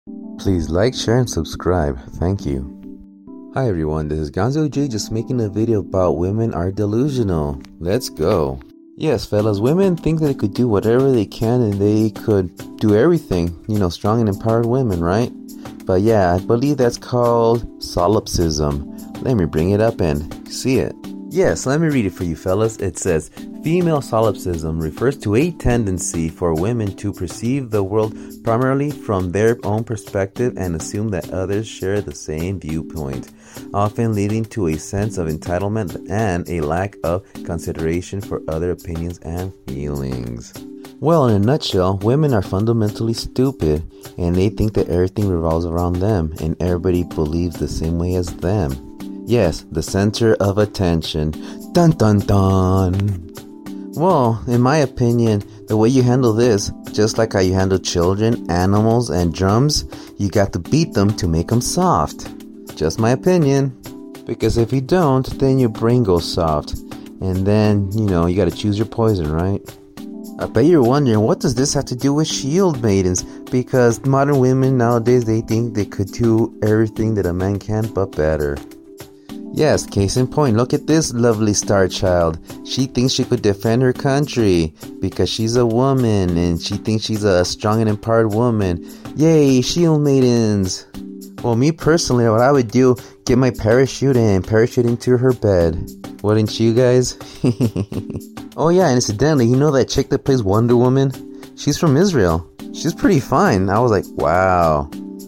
Please like, share, and subscribe. Thank you. Hi everyone, this is Gonzo J just making a video about women are delusional. Let's go. Yes, fellas, women think they could do whatever they can and they could do everything. Strong and empowered women, right? But yeah, I believe that's called solipsism. Let me bring it up and see it. Yes, let me read it for you fellas. It says, female solipsism refers to a tendency for women to perceive the world primarily from their own perspective and assume that others share the same viewpoint, often leading to a sense of entitlement and a lack of consideration for other opinions and feelings. Well, in a nutshell, women are fundamentally stupid and they think that everything revolves around them and everybody believes the same way as them. Yes, the center of attention. Dun dun dun. Well, in my opinion, the way you handle this, just like how you handle children, animals, and drums, you got to beat them to make them soft. Just my opinion. Because if you don't, then your brain goes soft. And then, you got to choose your poison, right? I bet you're wondering, what does this have to do with shield maidens? Because modern women nowadays, they think they could do everything that a man can, but better. Yes, case in point, look at this lovely star child. She thinks she could defend her country because she's a woman and she thinks she's a strong and empowered woman. Yay, shield maidens. Well, me personally, what I would do, get my parachute and parachute into her bed. Wouldn't you guys? Oh yeah, and incidentally, you know that chick that plays Wonder Woman? She's from Israel. She's pretty fine. I was like, wow.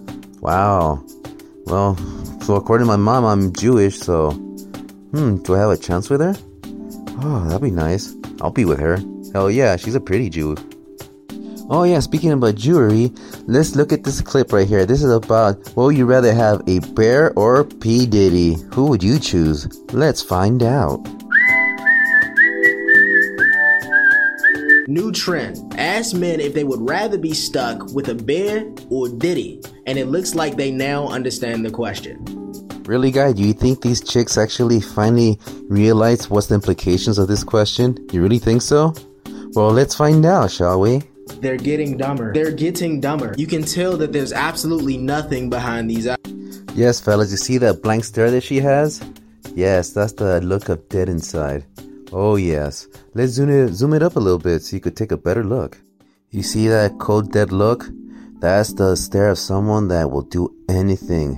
Well, so according to my mom, I'm Jewish, so, do I have a chance with her? Oh, that'd be nice. I'll be with her. Hell yeah, she's a pretty Jew. Oh yeah, speaking about Jewry, let's look at this clip right here. This is about, what would you rather have, a bear or P. Diddy? Who would you choose? Let's find out. New trend. Ask men if they would rather be stuck with a bear or Diddy. And it looks like they now understand the question. Really, guy? Do you think these chicks actually finally realize what's the implications of this question? You really think so? Well, let's find out, shall we? They're getting dumber. You can tell that there's absolutely nothing behind these eyes. Yes, fellas, you see that blank stare that she has? Yes, that's the look of dead inside. Oh yes. Let's zoom it up a little bit so you could take a better look. You see that cold dead look? That's the stare of someone that will do anything.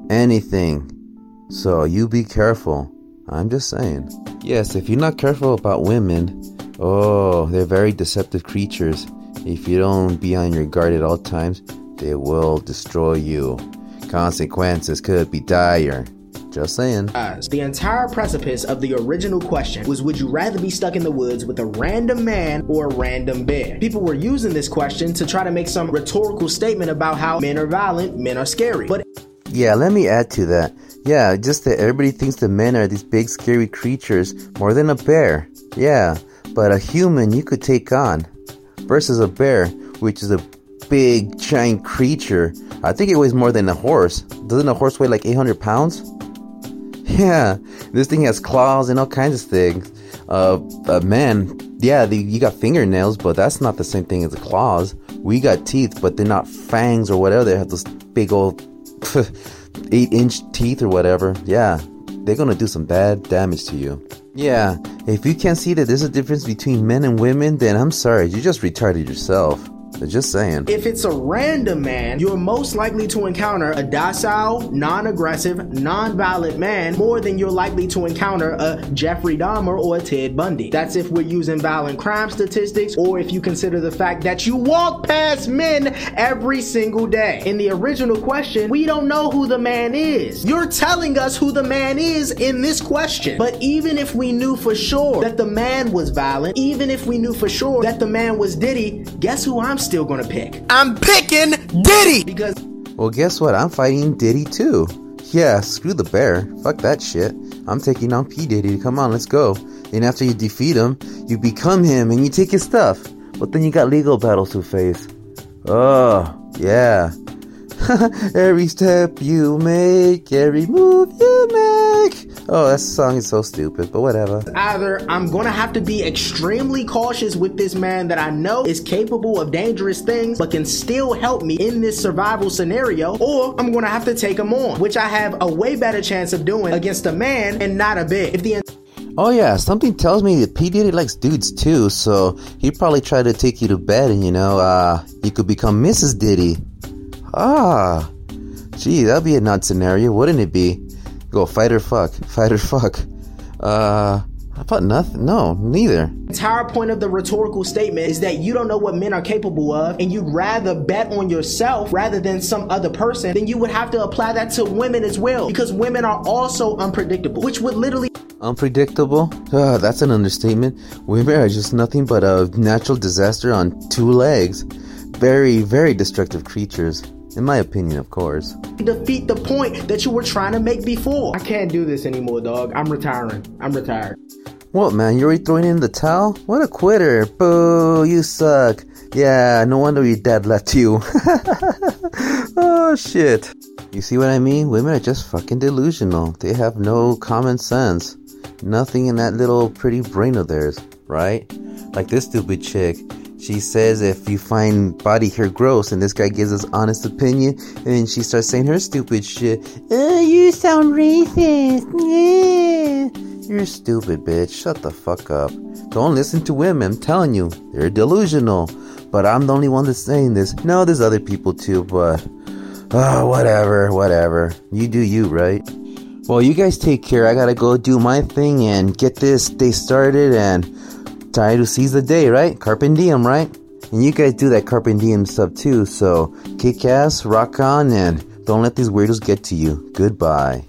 So you be careful. I'm just saying. Yes, if you're not careful about women, they're very deceptive creatures. If you don't be on your guard at all times, they will destroy you. Consequences could be dire. Just saying. The entire precipice of the original question was, would you rather be stuck in the woods with a random man or a random bear? People were using this question to try to make some rhetorical statement about how men are violent, men are scary. But yeah, let me add to that. Yeah, just that everybody thinks that men are these big scary creatures more than a bear. Yeah, but a human you could take on versus a bear, which is a big giant creature. I think it weighs more than a horse. Doesn't a horse weigh like 800 pounds? Yeah, this thing has claws and all kinds of things. Man, yeah, you got fingernails, but that's not the same thing as the claws. We got teeth, but they're not fangs or whatever. They have those big old 8-inch teeth or whatever. Yeah, they're gonna do some bad damage to you. Yeah, if you can't see that there's a difference between men and women, then I'm sorry, you just retarded yourself. Just saying. If it's a random man, you're most likely to encounter a docile, non-aggressive, non-violent man more than you're likely to encounter a Jeffrey Dahmer or a Ted Bundy. That's if we're using violent crime statistics, or if you consider the fact that you walk past men every single day. In the original question, we don't know who the man is. You're telling us who the man is in this question. But even if we knew for sure that the man was violent, even if we knew for sure that the man was Diddy, guess who I'm still gonna pick? I'm picking Diddy! Because, well, guess what? I'm fighting Diddy too. Yeah, screw the bear. Fuck that shit. I'm taking on P. Diddy. Come on, let's go. And after you defeat him, you become him and you take his stuff. But then you got legal battles to face. Oh, yeah. Every step you make, every move you make. Oh, that song is so stupid, but whatever. Either I'm gonna have to be extremely cautious with this man that I know is capable of dangerous things but can still help me in this survival scenario, or I'm gonna have to take him on, which I have a way better chance of doing against a man and not a bitch. Oh yeah, something tells me that P. Diddy likes dudes too, so he'd probably try to take you to bed and, you could become Mrs. Diddy. Gee, that'd be a nut scenario, wouldn't it be? Go fight or fuck, fight or fuck. How about nothing? No, neither. The entire point of the rhetorical statement is that you don't know what men are capable of, and you'd rather bet on yourself rather than some other person. Then you would have to apply that to women as well, because women are also unpredictable, which would literally... Unpredictable? That's an understatement. Women are just nothing but a natural disaster on two legs. Very, very destructive creatures. In my opinion, of course. defeat the point that you were trying to make before. I can't do this anymore, dog. I'm retiring. I'm retired. What, man? You're already throwing in the towel? What a quitter. Boo, you suck. Yeah, no wonder your dad left you. Oh, shit. You see what I mean? Women are just fucking delusional. They have no common sense. Nothing in that little pretty brain of theirs, right? Like this stupid chick. She says if you find body hair gross and this guy gives us honest opinion, and then she starts saying her stupid shit. You sound racist. You're stupid, bitch. Shut the fuck up. Don't listen to women. I'm telling you, they're delusional. But I'm the only one that's saying this. No, there's other people too, but whatever. You do you, right? Well, you guys take care. I gotta go do my thing and get this day started and try to seize the day, right? Carpe diem, right? And you guys do that carpe diem stuff too, so kick ass, rock on, and don't let these weirdos get to you. Goodbye.